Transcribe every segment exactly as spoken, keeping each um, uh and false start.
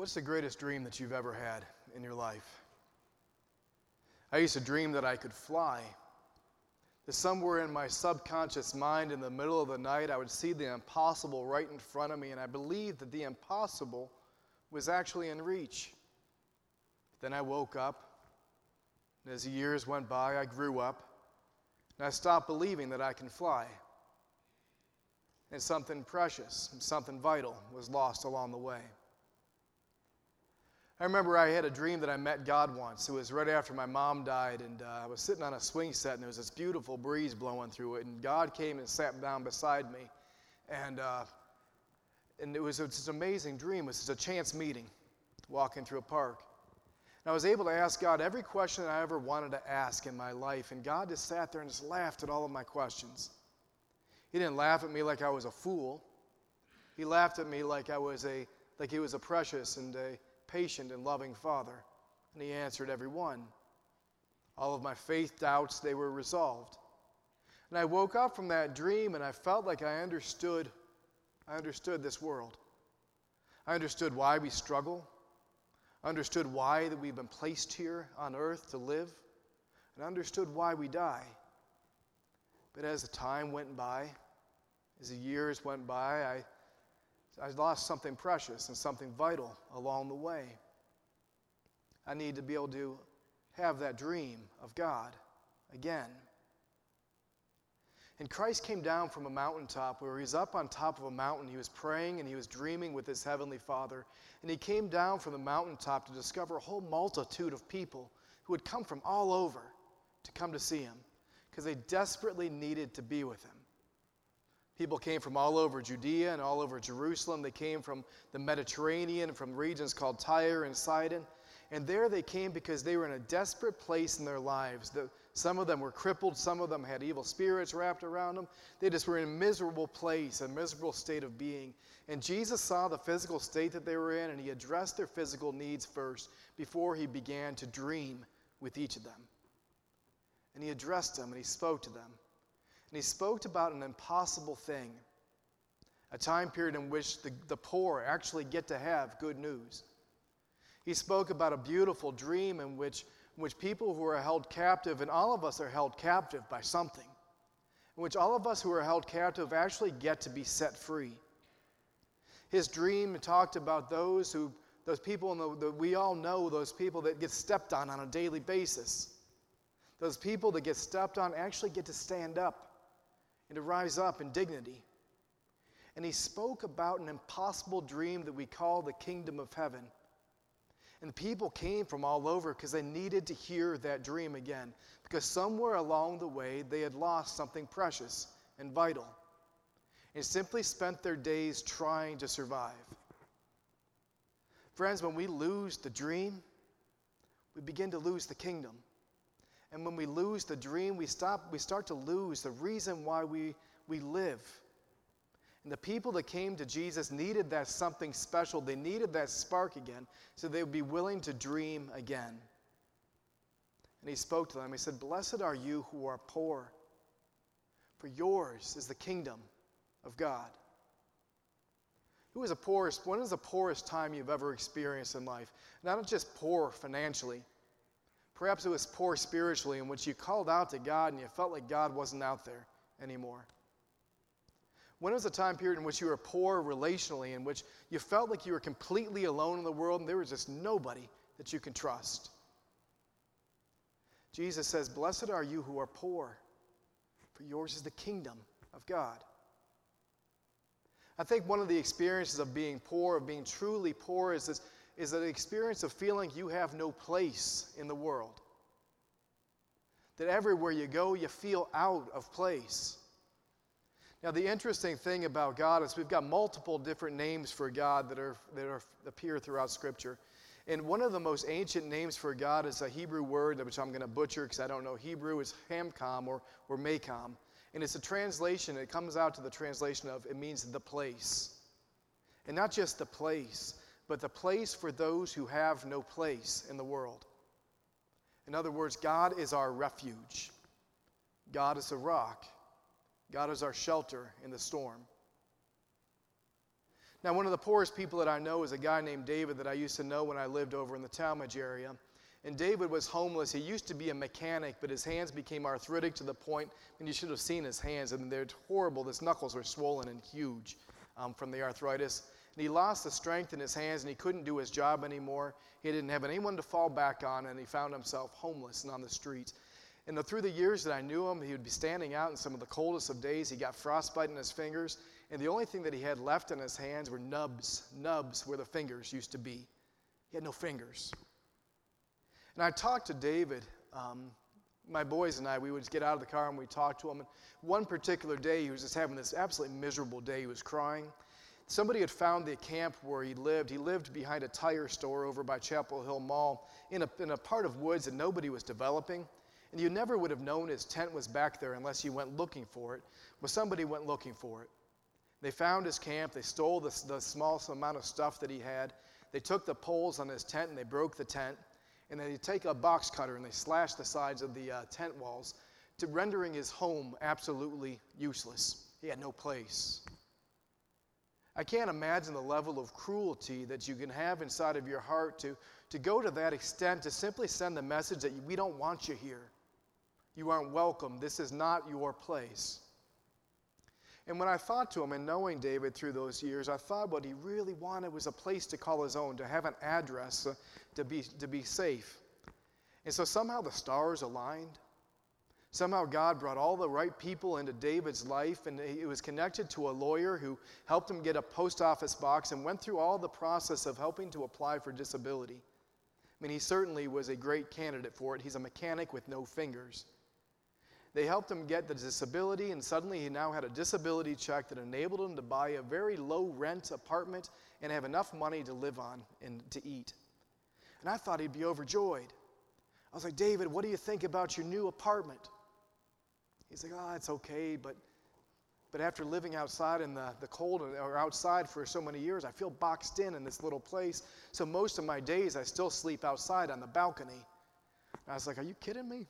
What's the greatest dream that you've ever had in your life? I used to dream that I could fly. That somewhere in my subconscious mind in the middle of the night, I would see the impossible right in front of me, and I believed that the impossible was actually in reach. Then I woke up, and as the years went by, I grew up, and I stopped believing that I can fly. And something precious, something vital was lost along the way. I remember I had a dream that I met God once. It was right after my mom died, and uh, I was sitting on a swing set, and there was this beautiful breeze blowing through it, and God came and sat down beside me, and uh, and it was just an amazing dream. It was just a chance meeting, walking through a park. And I was able to ask God every question I ever wanted to ask in my life, and God just sat there and just laughed at all of my questions. He didn't laugh at me like I was a fool. He laughed at me like I was a like He was a precious and a patient and loving Father, and He answered every one. All of my faith doubts, they were resolved. And I woke up from that dream, and I felt like I understood, I understood this world. I understood why we struggle. I understood why that we've been placed here on earth to live, and I understood why we die. But as the time went by, as the years went by, I I lost something precious and something vital along the way. I need to be able to have that dream of God again. And Christ came down from a mountaintop where He's up on top of a mountain. He was praying and He was dreaming with His Heavenly Father. And He came down from the mountaintop to discover a whole multitude of people who had come from all over to come to see Him because they desperately needed to be with Him. People came from all over Judea and all over Jerusalem. They came from the Mediterranean, from regions called Tyre and Sidon. And there they came because they were in a desperate place in their lives. The, some of them were crippled. Some of them had evil spirits wrapped around them. They just were in a miserable place, a miserable state of being. And Jesus saw the physical state that they were in, and He addressed their physical needs first before He began to dream with each of them. And He addressed them, and He spoke to them. And He spoke about an impossible thing, a time period in which the, the poor actually get to have good news. He spoke about a beautiful dream in which, in which people who are held captive, and all of us are held captive by something, in which all of us who are held captive actually get to be set free. His dream talked about those who, those people in the, the, we all know those people that get stepped on on a daily basis. Those people that get stepped on actually get to stand up and to rise up in dignity. And He spoke about an impossible dream that we call the kingdom of heaven. And people came from all over because they needed to hear that dream again, because somewhere along the way they had lost something precious and vital and simply spent their days trying to survive. Friends, when we lose the dream, we begin to lose the kingdom. And when we lose the dream, we stop. We start to lose the reason why we, we live. And the people that came to Jesus needed that something special. They needed that spark again, so they would be willing to dream again. And He spoke to them. He said, "Blessed are you who are poor, for yours is the kingdom of God." Who is the poorest? When is the poorest time you've ever experienced in life? Not just poor financially. Perhaps it was poor spiritually, in which you called out to God and you felt like God wasn't out there anymore. When was a time period in which you were poor relationally, in which you felt like you were completely alone in the world and there was just nobody that you can trust? Jesus says, "Blessed are you who are poor, for yours is the kingdom of God." I think one of the experiences of being poor, of being truly poor, is this is an experience of feeling you have no place in the world. That everywhere you go, you feel out of place. Now, the interesting thing about God is we've got multiple different names for God that are that are appear throughout Scripture. And one of the most ancient names for God is a Hebrew word, which I'm going to butcher because I don't know Hebrew. It's Hamkam or, or Makam. And it's a translation. It comes out to the translation of, it means the place. And not just the place, but the place for those who have no place in the world. In other words, God is our refuge. God is a rock. God is our shelter in the storm. Now, one of the poorest people that I know is a guy named David that I used to know when I lived over in the Talmadge area. And David was homeless. He used to be a mechanic, but his hands became arthritic to the point, and you should have seen his hands. I mean, they're horrible. His knuckles were swollen and huge um, from the arthritis. And he lost the strength in his hands, and he couldn't do his job anymore. He didn't have anyone to fall back on, and he found himself homeless and on the streets. And the, through the years that I knew him, he would be standing out in some of the coldest of days. He got frostbite in his fingers, and the only thing that he had left in his hands were nubs, nubs where the fingers used to be. He had no fingers. And I talked to David. Um, my boys and I, we would get out of the car and we'd talk to him. And one particular day, he was just having this absolutely miserable day. He was crying. Somebody had found the camp where he lived. He lived behind a tire store over by Chapel Hill Mall in a, in a part of woods that nobody was developing. And you never would have known his tent was back there unless you went looking for it. But somebody went looking for it. They found his camp. They stole the, the small amount of stuff that he had. They took the poles on his tent and they broke the tent. And then they take a box cutter and they slash the sides of the uh, tent walls, to rendering his home absolutely useless. He had no place. I can't imagine the level of cruelty that you can have inside of your heart to, to go to that extent, to simply send the message that we don't want you here. You aren't welcome. This is not your place. And when I thought to him, and knowing David through those years, I thought what he really wanted was a place to call his own, to have an address, uh, to be, to be safe. And so somehow the stars aligned. Somehow God brought all the right people into David's life, and it was connected to a lawyer who helped him get a post office box and went through all the process of helping to apply for disability. I mean, he certainly was a great candidate for it. He's a mechanic with no fingers. They helped him get the disability, and suddenly he now had a disability check that enabled him to buy a very low rent apartment and have enough money to live on and to eat. And I thought he'd be overjoyed. I was like, David, what do you think about your new apartment? He's like, oh, it's okay, but but after living outside in the, the cold or outside for so many years, I feel boxed in in this little place. So most of my days, I still sleep outside on the balcony. And I was like, are you kidding me?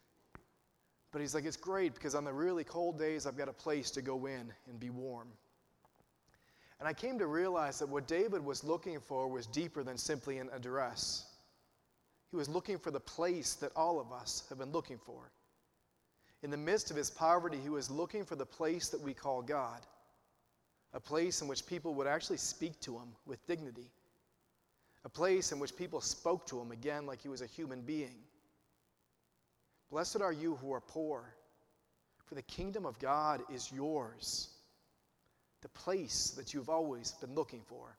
But he's like, it's great because on the really cold days, I've got a place to go in and be warm. And I came to realize that what David was looking for was deeper than simply an address. He was looking for the place that all of us have been looking for. In the midst of his poverty, he was looking for the place that we call God, a place in which people would actually speak to him with dignity, a place in which people spoke to him again like he was a human being. Blessed are you who are poor, for the kingdom of God is yours, the place that you've always been looking for.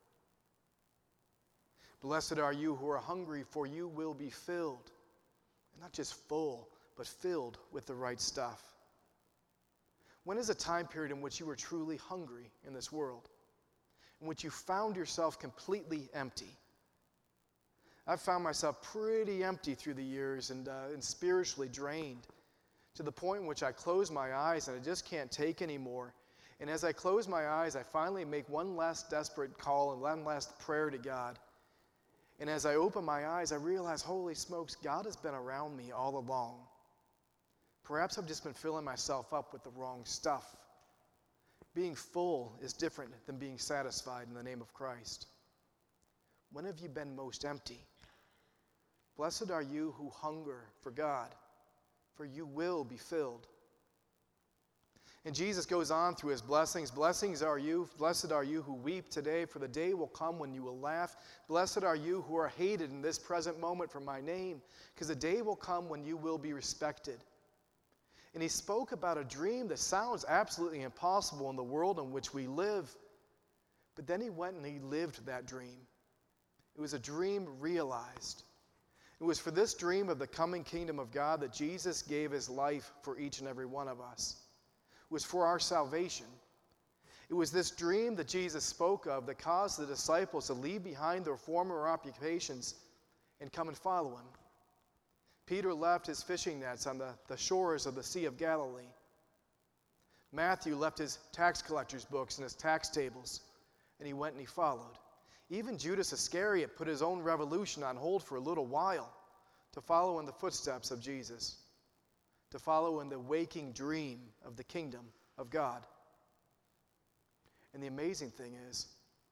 Blessed are you who are hungry, for you will be filled, and not just full, but filled with the right stuff. When is a time period in which you were truly hungry in this world, in which you found yourself completely empty? I've found myself pretty empty through the years and, uh, and spiritually drained, to the point in which I close my eyes and I just can't take anymore. And as I close my eyes, I finally make one last desperate call and one last prayer to God. And as I open my eyes, I realize, holy smokes, God has been around me all along. Perhaps I've just been filling myself up with the wrong stuff. Being full is different than being satisfied in the name of Christ. When have you been most empty? Blessed are you who hunger for God, for you will be filled. And Jesus goes on through his blessings. Blessings are you, blessed are you who weep today, for the day will come when you will laugh. Blessed are you who are hated in this present moment for my name, because the day will come when you will be respected. And he spoke about a dream that sounds absolutely impossible in the world in which we live. But then he went and he lived that dream. It was a dream realized. It was for this dream of the coming kingdom of God that Jesus gave his life for each and every one of us. It was for our salvation. It was this dream that Jesus spoke of that caused the disciples to leave behind their former occupations and come and follow him. Peter left his fishing nets on the, the shores of the Sea of Galilee. Matthew left his tax collector's books and his tax tables, and he went and he followed. Even Judas Iscariot put his own revolution on hold for a little while to follow in the footsteps of Jesus, to follow in the waking dream of the kingdom of God. And the amazing thing is,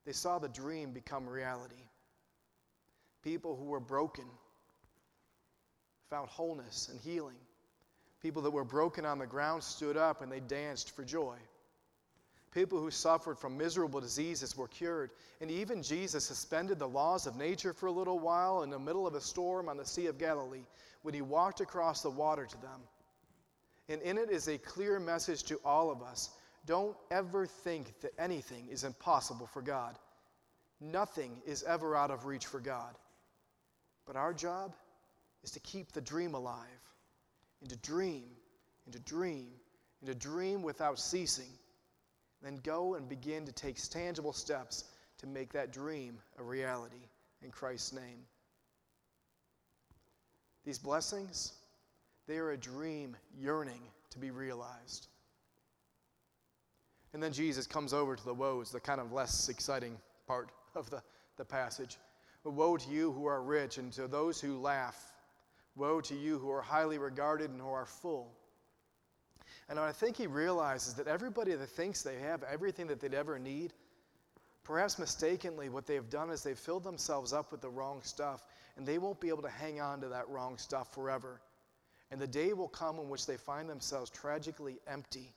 They saw the dream become reality. People who were broken found wholeness and healing. People that were broken on the ground stood up and they danced for joy. People who suffered from miserable diseases were cured. And even Jesus suspended the laws of nature for a little while in the middle of a storm on the Sea of Galilee when he walked across the water to them. And in it is a clear message to all of us. Don't ever think that anything is impossible for God. Nothing is ever out of reach for God. But our job is to keep the dream alive, and to dream, and to dream, and to dream without ceasing. Then go and begin to take tangible steps to make that dream a reality in Christ's name. These blessings, they are a dream yearning to be realized. And then Jesus comes over to the woes, the kind of less exciting part of the, the passage. Woe to you who are rich, and to those who laugh. Woe to you who are highly regarded and who are full. And I think he realizes that everybody that thinks they have everything that they'd ever need, perhaps mistakenly, what they've done is they've filled themselves up with the wrong stuff, and they won't be able to hang on to that wrong stuff forever. And the day will come in which they find themselves tragically empty.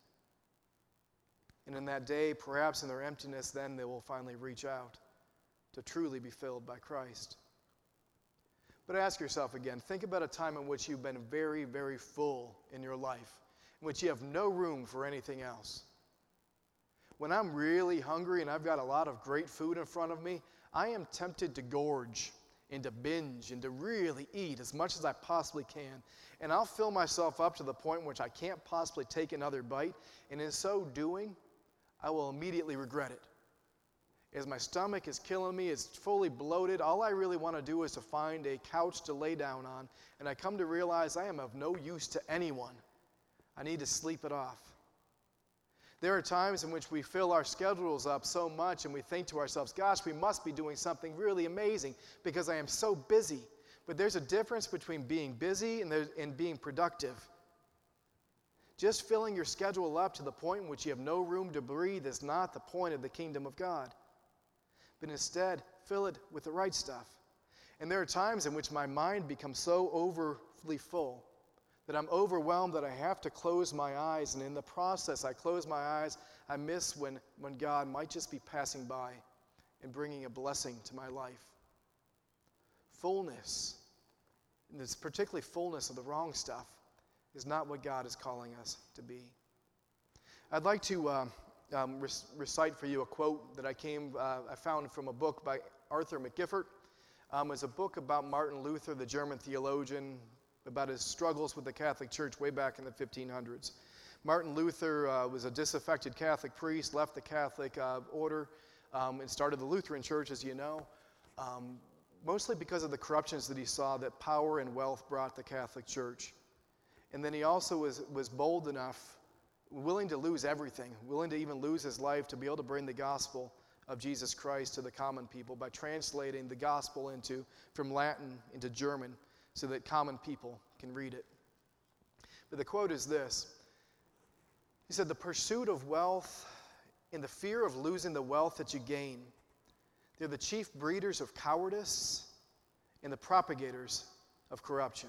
And in that day, perhaps in their emptiness, then they will finally reach out to truly be filled by Christ. But ask yourself again, think about a time in which you've been very, very full in your life, in which you have no room for anything else. When I'm really hungry and I've got a lot of great food in front of me, I am tempted to gorge and to binge and to really eat as much as I possibly can. And I'll fill myself up to the point in which I can't possibly take another bite. And in so doing, I will immediately regret it. As my stomach is killing me, it's fully bloated, all I really want to do is to find a couch to lay down on. And I come to realize I am of no use to anyone. I need to sleep it off. There are times in which we fill our schedules up so much and we think to ourselves, gosh, we must be doing something really amazing because I am so busy. But there's a difference between being busy and, and being productive. Just filling your schedule up to the point in which you have no room to breathe is not the point of the kingdom of God. But instead, fill it with the right stuff. And there are times in which my mind becomes so overly full that I'm overwhelmed that I have to close my eyes. And in the process, I close my eyes, I miss when, when God might just be passing by and bringing a blessing to my life. Fullness, and this particularly fullness of the wrong stuff, is not what God is calling us to be. I'd like to uh, um, rec- recite for you a quote that I came, uh, I found from a book by Arthur McGiffert. Um, it's a book about Martin Luther, the German theologian, about his struggles with the Catholic Church way back in the fifteen hundreds. Martin Luther uh, was a disaffected Catholic priest, left the Catholic uh, order, um, and started the Lutheran Church, as you know, um, mostly because of the corruptions that he saw that power and wealth brought the Catholic Church. And then he also was, was bold enough, willing to lose everything, willing to even lose his life to be able to bring the gospel of Jesus Christ to the common people by translating the gospel into from Latin into German so that common people can read it. But the quote is this. He said, "The pursuit of wealth and the fear of losing the wealth that you gain, they're the chief breeders of cowardice and the propagators of corruption."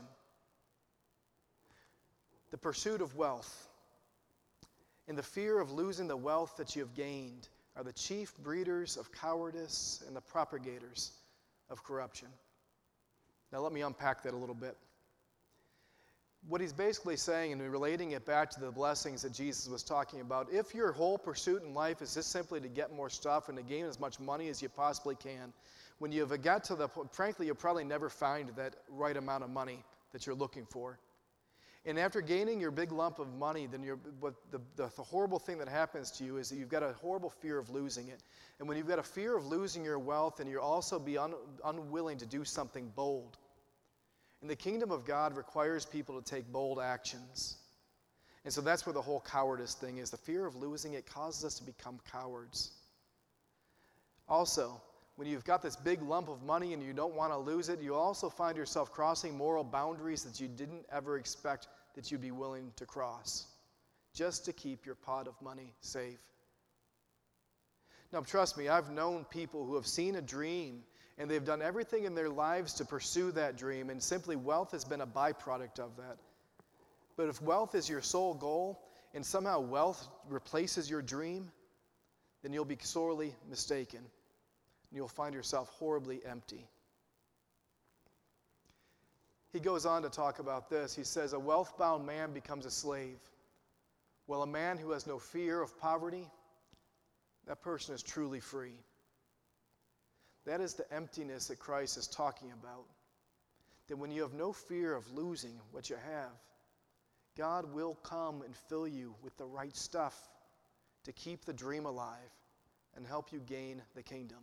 The pursuit of wealth and the fear of losing the wealth that you have gained are the chief breeders of cowardice and the propagators of corruption. Now let me unpack that a little bit. What he's basically saying, and relating it back to the blessings that Jesus was talking about, if your whole pursuit in life is just simply to get more stuff and to gain as much money as you possibly can, when you have got to the point, frankly, you'll probably never find that right amount of money that you're looking for. And after gaining your big lump of money, then you're, what the, the, the horrible thing that happens to you is that you've got a horrible fear of losing it. And when you've got a fear of losing your wealth, then you'll also be un, unwilling to do something bold. And the kingdom of God requires people to take bold actions. And so that's where the whole cowardice thing is. The fear of losing it causes us to become cowards. Also, when you've got this big lump of money and you don't want to lose it, you also find yourself crossing moral boundaries that you didn't ever expect that you'd be willing to cross, just to keep your pot of money safe. Now, trust me, I've known people who have seen a dream and they've done everything in their lives to pursue that dream, and simply wealth has been a byproduct of that. But if wealth is your sole goal and somehow wealth replaces your dream, then you'll be sorely mistaken and you'll find yourself horribly empty. He goes on to talk about this. He says, a wealth-bound man becomes a slave, while a man who has no fear of poverty, that person is truly free. That is the emptiness that Christ is talking about. That when you have no fear of losing what you have, God will come and fill you with the right stuff to keep the dream alive and help you gain the kingdom.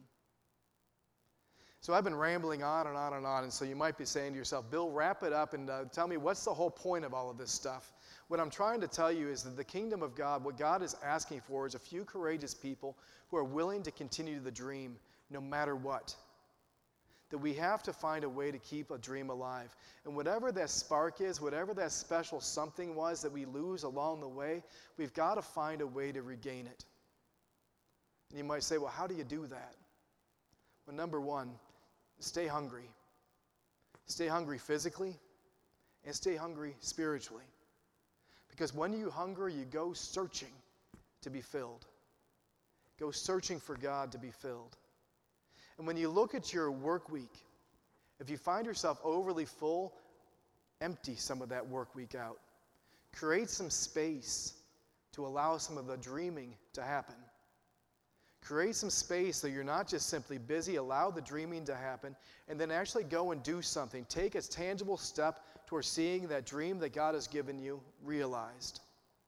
So I've been rambling on and on and on, and so you might be saying to yourself, Bill, wrap it up and uh, tell me what's the whole point of all of this stuff. What I'm trying to tell you is that the kingdom of God, what God is asking for is a few courageous people who are willing to continue the dream no matter what. That we have to find a way to keep a dream alive. And whatever that spark is, whatever that special something was that we lose along the way, we've got to find a way to regain it. And you might say, well, how do you do that? Well, number one, stay hungry. Stay hungry physically and stay hungry spiritually. Because when you hunger, you go searching to be filled. Go searching for God to be filled. And when you look at your work week, if you find yourself overly full, empty some of that work week out. Create some space to allow some of the dreaming to happen. Create some space so you're not just simply busy, allow the dreaming to happen, and then actually go and do something. Take a tangible step towards seeing that dream that God has given you realized.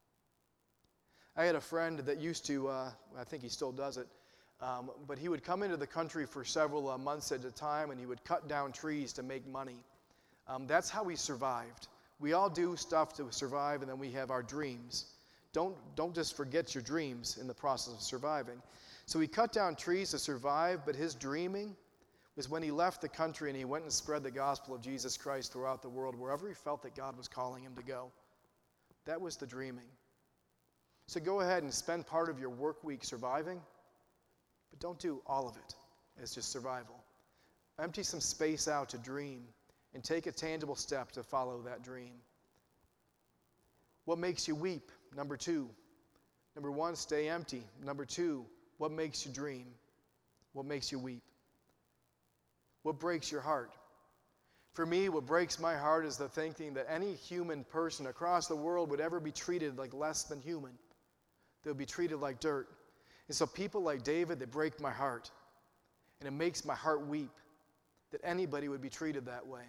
I had a friend that used to, uh, I think he still does it, um, but he would come into the country for several uh, months at a time, and he would cut down trees to make money. Um, that's how he survived. We all do stuff to survive, and then we have our dreams. Don't, don't just forget your dreams in the process of surviving. So he cut down trees to survive, but his dreaming was when he left the country and he went and spread the gospel of Jesus Christ throughout the world, wherever he felt that God was calling him to go. That was the dreaming. So go ahead and spend part of your work week surviving, but don't do all of it as just survival. Empty some space out to dream and take a tangible step to follow that dream. What makes you weep? Number two. Number one, stay empty. Number two, what makes you dream? What makes you weep? What breaks your heart? For me, what breaks my heart is the thinking that any human person across the world would ever be treated like less than human. They would be treated like dirt. And so people like David, they break my heart. And it makes my heart weep that anybody would be treated that way.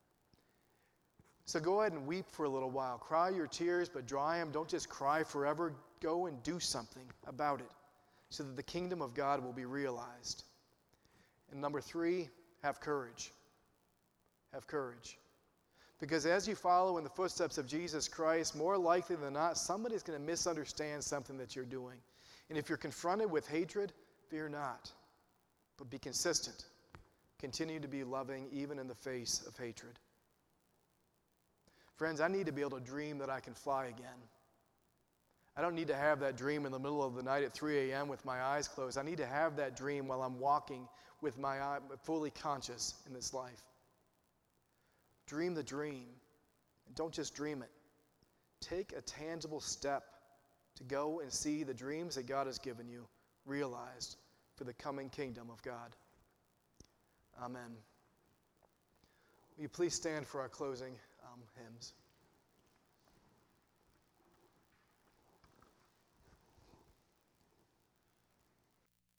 So go ahead and weep for a little while. Cry your tears, but dry them. Don't just cry forever. Go and do something about it so that the kingdom of God will be realized. And number three, have courage. Have courage. Because as you follow in the footsteps of Jesus Christ, more likely than not, somebody's going to misunderstand something that you're doing. And if you're confronted with hatred, fear not, but be consistent. Continue to be loving even in the face of hatred. Friends, I need to be able to dream that I can fly again. I don't need to have that dream in the middle of the night at three a.m. with my eyes closed. I need to have that dream while I'm walking with my eye fully conscious in this life. Dream the dream. And don't just dream it. Take a tangible step to go and see the dreams that God has given you realized for the coming kingdom of God. Amen. Will you please stand for our closing um, hymns?